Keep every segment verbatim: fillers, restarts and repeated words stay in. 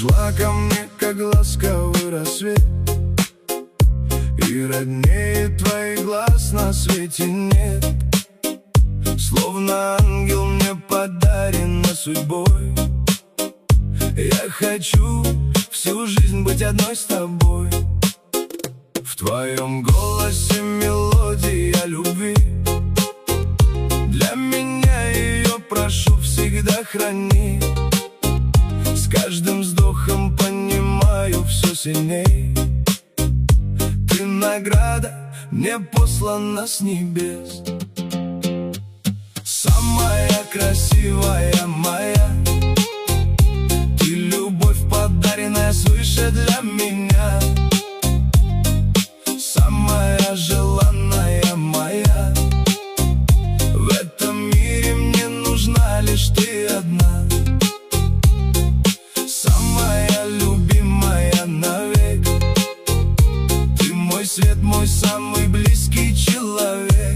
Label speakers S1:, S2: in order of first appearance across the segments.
S1: Пришла ко мне, как ласковый рассвет, и роднее твоих глаз на свете нет. Словно ангел мне подарена судьбой. Я хочу всю жизнь быть одной с тобой. В твоем голосе мелодия любви. Для меня ее прошу всегда храни. С каждым вздохом понимаю все сильней. Ты награда, мне послана с небес. Самая красивая моя, ты любовь, подаренная свыше для меня. Самая желанная моя, в этом мире мне нужна лишь ты одна. Самая любимая навек, ты мой свет, мой самый близкий человек.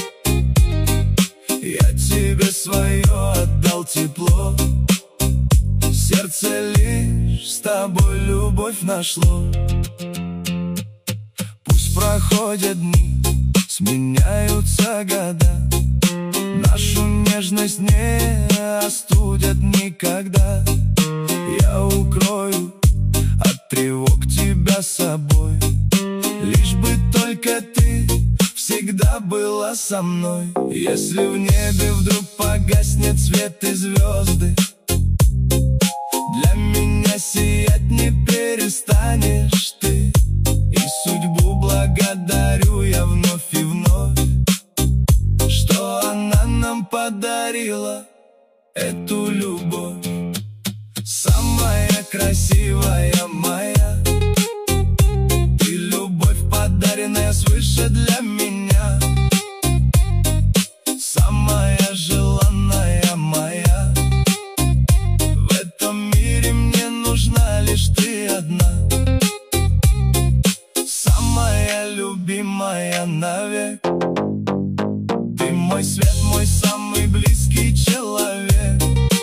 S1: Я тебе свое отдал тепло, сердце лишь с тобой любовь нашло. Пусть проходят дни, сменяются года, нашу нежность не остудят никогда. Я укрою от тревог тебя собой, лишь бы только ты всегда была со мной. Если в небе вдруг погаснет свет и звезды, для меня сиять не перестанешь ты. И судьбу благодарю я вновь и вновь, что она нам подарила эту любовь. Самая красивая моя, ты любовь, подаренная свыше для меня. Самая желанная моя, в этом мире мне нужна лишь ты одна. Самая любимая навек, ты мой свет, мой самый близкий человек.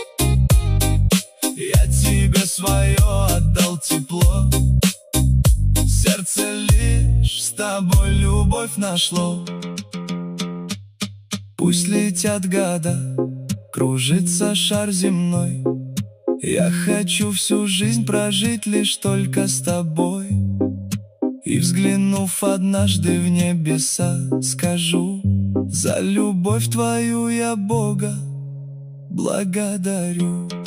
S1: Я тебе свое отдал тепло, сердце лишь с тобой любовь нашло. Пусть летят года, кружится шар земной, я хочу всю жизнь прожить лишь только с тобой. И взглянув однажды в небеса, скажу: за любовь твою я Бога благодарю.